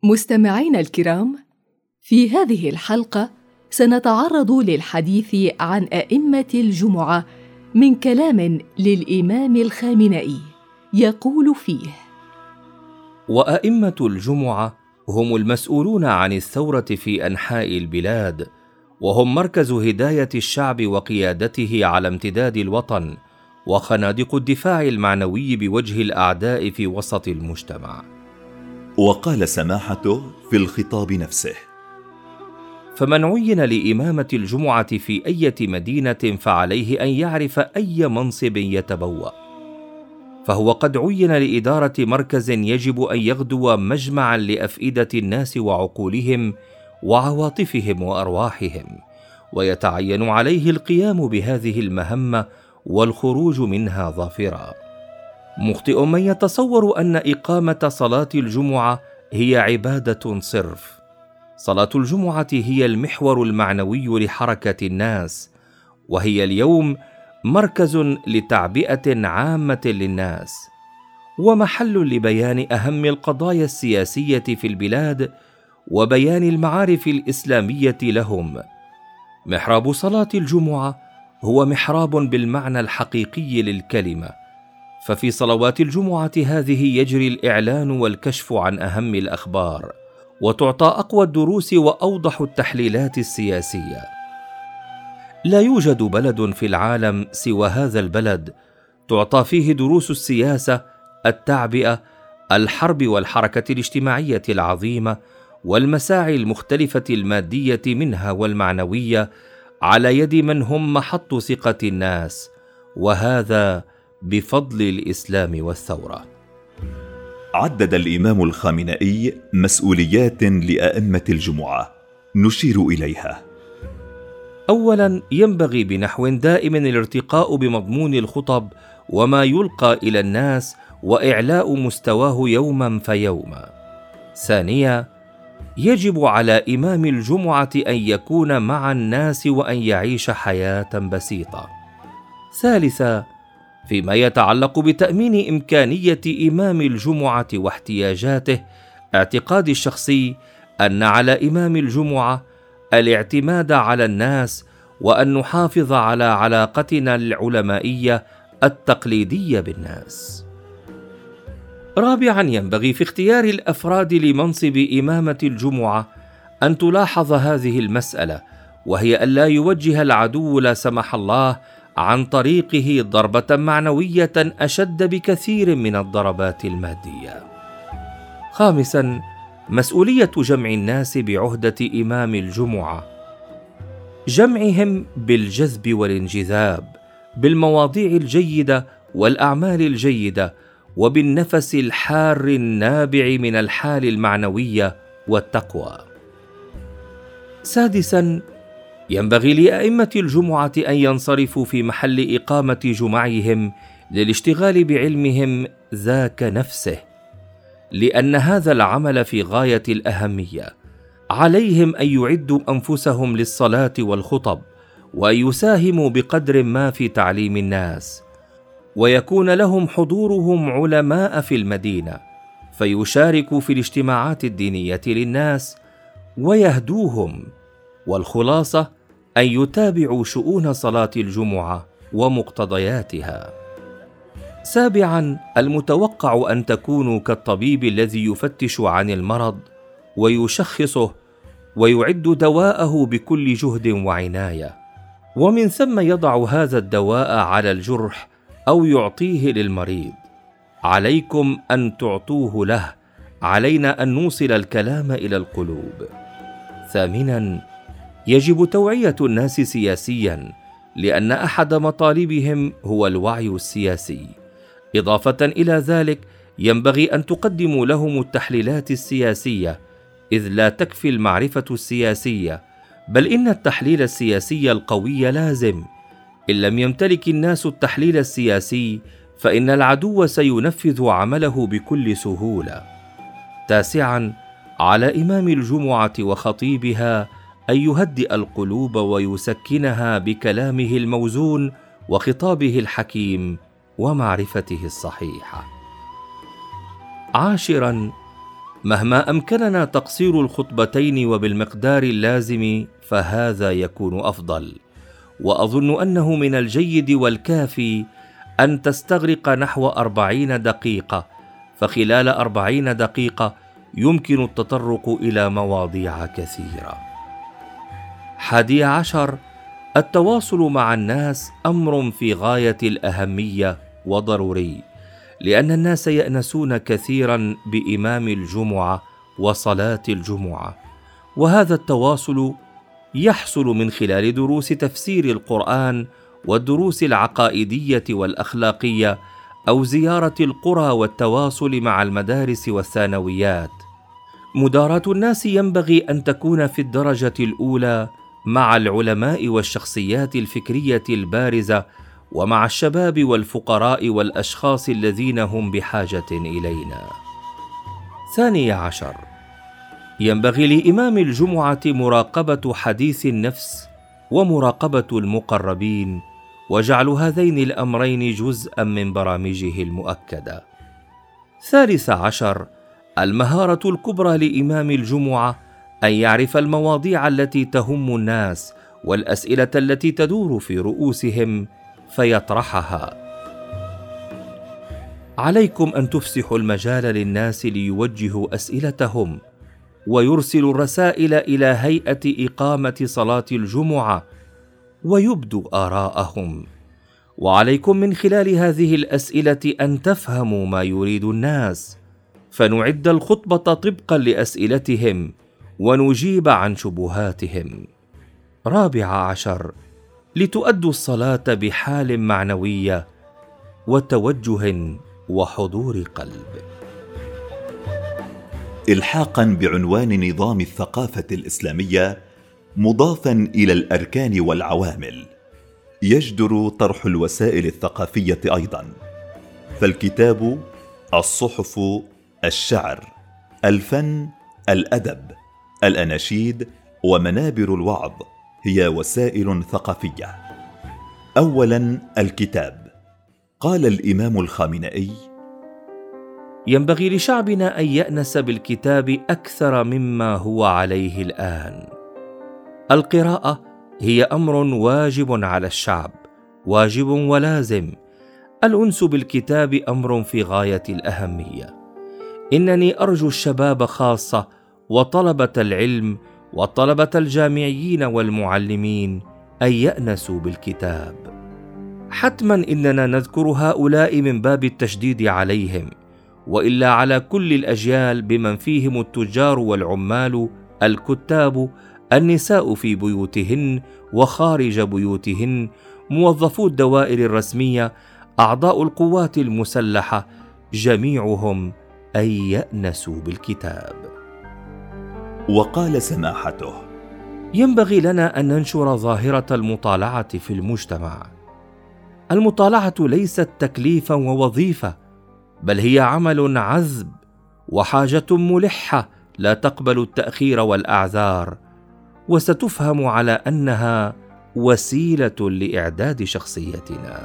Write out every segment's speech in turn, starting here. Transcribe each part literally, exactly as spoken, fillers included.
مستمعينا الكرام، في هذه الحلقة سنتعرض للحديث عن أئمة الجمعة من كلام للإمام الخامنئي يقول فيه: وأئمة الجمعة هم المسؤولون عن الثورة في أنحاء البلاد، وهم مركز هداية الشعب وقيادته على امتداد الوطن، وخنادق الدفاع المعنوي بوجه الأعداء في وسط المجتمع. وقال سماحته في الخطاب نفسه: فمن عين لإمامة الجمعة في أي مدينة فعليه أن يعرف أي منصب يتبوأ، فهو قد عين لإدارة مركز يجب أن يغدو مجمعا لأفئدة الناس وعقولهم وعواطفهم وأرواحهم، ويتعين عليه القيام بهذه المهمة والخروج منها ظافرا. مخطئ من يتصور أن إقامة صلاة الجمعة هي عبادة صرف. صلاة الجمعة هي المحور المعنوي لحركة الناس، وهي اليوم مركز لتعبئة عامة للناس، ومحل لبيان أهم القضايا السياسية في البلاد وبيان المعارف الإسلامية لهم. محراب صلاة الجمعة هو محراب بالمعنى الحقيقي للكلمة، ففي صلوات الجمعة هذه يجري الإعلان والكشف عن أهم الأخبار، وتعطى أقوى الدروس وأوضح التحليلات السياسية. لا يوجد بلد في العالم سوى هذا البلد تعطى فيه دروس السياسة، التعبئة، الحرب والحركة الاجتماعية العظيمة، والمساعي المختلفة المادية منها والمعنوية، على يد من هم محط ثقة الناس، وهذا بفضل الإسلام والثورة. عدد الإمام الخامنئي مسؤوليات لأئمة الجمعة، نشير إليها. أولاً، ينبغي بنحو دائم الارتقاء بمضمون الخطب وما يلقى إلى الناس وإعلاء مستواه يوماً فيوما. ثانياً، يجب على إمام الجمعة أن يكون مع الناس وأن يعيش حياة بسيطة. ثالثاً، فيما يتعلق بتأمين إمكانية إمام الجمعة واحتياجاته، اعتقادي الشخصي أن على إمام الجمعة الاعتماد على الناس، وأن نحافظ على علاقتنا العلمائية التقليدية بالناس. رابعاً، ينبغي في اختيار الأفراد لمنصب إمامة الجمعة أن تلاحظ هذه المسألة، وهي ألا يوجه العدو لا سمح الله عن طريقه ضربة معنوية أشد بكثير من الضربات المادية. خامساً، مسؤولية جمع الناس بعهدة إمام الجمعة، جمعهم بالجذب والانجذاب، بالمواضيع الجيدة والأعمال الجيدة، وبالنفس الحار النابع من الحال المعنوية والتقوى. سادساً، ينبغي لأئمة الجمعة أن ينصرفوا في محل إقامة جمعهم للاشتغال بعلمهم ذاك نفسه، لأن هذا العمل في غاية الأهمية. عليهم أن يعدوا أنفسهم للصلاة والخطب، وأن يساهموا بقدر ما في تعليم الناس، ويكون لهم حضورهم علماء في المدينة فيشاركوا في الاجتماعات الدينية للناس ويهدوهم. والخلاصة أن يتابعوا شؤون صلاة الجمعة ومقتضياتها. سابعاً، المتوقع أن تكونوا كالطبيب الذي يفتش عن المرض ويشخصه ويعد دواءه بكل جهد وعناية، ومن ثم يضع هذا الدواء على الجرح أو يعطيه للمريض. عليكم أن تعطوه له، علينا أن نوصل الكلام إلى القلوب. ثامناً، يجب توعية الناس سياسياً، لأن أحد مطالبهم هو الوعي السياسي. إضافة إلى ذلك، ينبغي أن تقدموا لهم التحليلات السياسية، إذ لا تكفي المعرفة السياسية، بل إن التحليل السياسي القوي لازم. إن لم يمتلك الناس التحليل السياسي، فإن العدو سينفذ عمله بكل سهولة. تاسعاً، على إمام الجمعة وخطيبها أن يهدئ القلوب ويسكنها بكلامه الموزون وخطابه الحكيم ومعرفته الصحيحة. عاشراً، مهما أمكننا تقصير الخطبتين وبالمقدار اللازم فهذا يكون أفضل، وأظن أنه من الجيد والكافي أن تستغرق نحو أربعين دقيقة، فخلال أربعين دقيقة يمكن التطرق إلى مواضيع كثيرة. حادي عشر: التواصل مع الناس أمر في غاية الأهمية وضروري، لأن الناس يأنسون كثيرا بإمام الجمعة وصلاة الجمعة، وهذا التواصل يحصل من خلال دروس تفسير القرآن والدروس العقائدية والأخلاقية، أو زيارة القرى والتواصل مع المدارس والثانويات. مداراة الناس ينبغي أن تكون في الدرجة الأولى مع العلماء والشخصيات الفكرية البارزة، ومع الشباب والفقراء والأشخاص الذين هم بحاجة إلينا. ثاني عشر: ينبغي لإمام الجمعة مراقبة حديث النفس ومراقبة المقربين، وجعل هذين الأمرين جزءا من برامجه المؤكدة. ثالث عشر: المهارة الكبرى لإمام الجمعة أن يعرف المواضيع التي تهم الناس والأسئلة التي تدور في رؤوسهم فيطرحها. عليكم أن تفسحوا المجال للناس ليوجهوا أسئلتهم، ويرسلوا الرسائل إلى هيئة إقامة صلاة الجمعة ويبدوا آراءهم، وعليكم من خلال هذه الأسئلة أن تفهموا ما يريد الناس، فنعد الخطبة طبقا لأسئلتهم ونجيب عن شبهاتهم. رابع عشر: لتؤدوا الصلاة بحال معنوية وتوجه وحضور قلب. إلحاقا بعنوان نظام الثقافة الإسلامية مضافا إلى الأركان والعوامل، يجدر طرح الوسائل الثقافية أيضا، فالكتاب، الصحف، الشعر، الفن، الأدب، الأناشيد ومنابر الوعظ هي وسائل ثقافية. أولا الكتاب. قال الإمام الخامنئي: ينبغي لشعبنا أن يأنس بالكتاب أكثر مما هو عليه الآن. القراءة هي أمر واجب على الشعب، واجب ولازم. الأنس بالكتاب أمر في غاية الأهمية. إنني أرجو الشباب خاصة وطلبة العلم والطلبة الجامعيين والمعلمين أن يأنسوا بالكتاب. حتما إننا نذكر هؤلاء من باب التشديد عليهم، وإلا على كل الأجيال بمن فيهم التجار والعمال، الكتاب، النساء في بيوتهن وخارج بيوتهن، موظفو الدوائر الرسمية، أعضاء القوات المسلحة، جميعهم أن يأنسوا بالكتاب. وقال سماحته: ينبغي لنا أن ننشر ظاهرة المطالعة في المجتمع. المطالعة ليست تكليفا ووظيفة، بل هي عمل عذب وحاجة ملحة لا تقبل التأخير والأعذار، وستفهم على أنها وسيلة لإعداد شخصيتنا.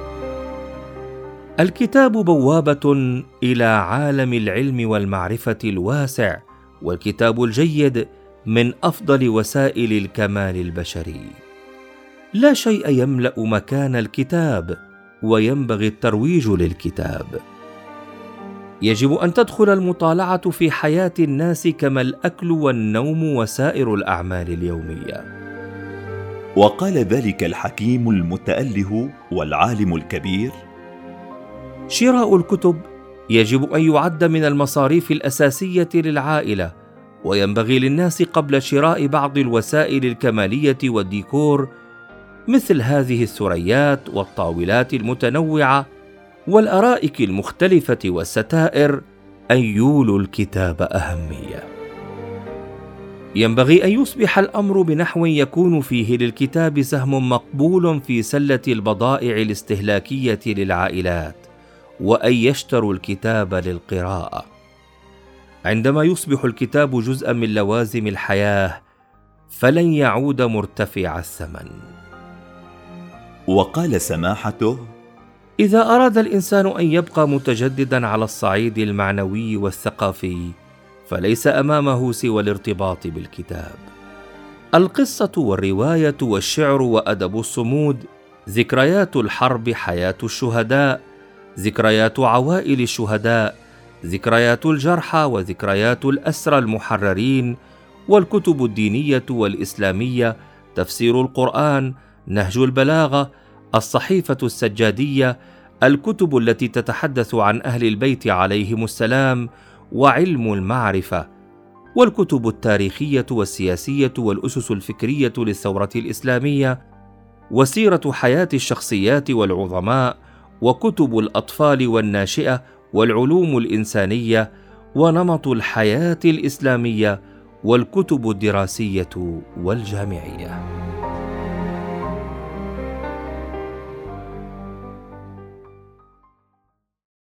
الكتاب بوابة إلى عالم العلم والمعرفة الواسع، والكتاب الجيد من أفضل وسائل الكمال البشري. لا شيء يملأ مكان الكتاب، وينبغي الترويج للكتاب. يجب أن تدخل المطالعة في حياة الناس كما الأكل والنوم وسائر الأعمال اليومية. وقال ذلك الحكيم المتأله والعالم الكبير: شراء الكتب يجب أن يعد من المصاريف الأساسية للعائلة، وينبغي للناس قبل شراء بعض الوسائل الكمالية والديكور مثل هذه الثريات والطاولات المتنوعة والأرائك المختلفة والستائر أن يولوا الكتاب أهمية. ينبغي أن يصبح الأمر بنحو يكون فيه للكتاب سهم مقبول في سلة البضائع الاستهلاكية للعائلات، وأن يشتروا الكتاب للقراءة. عندما يصبح الكتاب جزءا من لوازم الحياة فلن يعود مرتفع الثمن. وقال سماحته: إذا أراد الإنسان أن يبقى متجددا على الصعيد المعنوي والثقافي، فليس أمامه سوى الارتباط بالكتاب. القصة والرواية والشعر وأدب الصمود، ذكريات الحرب، حياة الشهداء، ذكريات عوائل الشهداء، ذكريات الجرحى وذكريات الأسرى المحررين، والكتب الدينية والإسلامية، تفسير القرآن، نهج البلاغة، الصحيفة السجادية، الكتب التي تتحدث عن أهل البيت عليهم السلام، وعلم المعرفة، والكتب التاريخية والسياسية والأسس الفكرية للثورة الإسلامية، وسيرة حياة الشخصيات والعظماء، وكتب الأطفال والناشئة، والعلوم الإنسانية، ونمط الحياة الإسلامية، والكتب الدراسية والجامعية.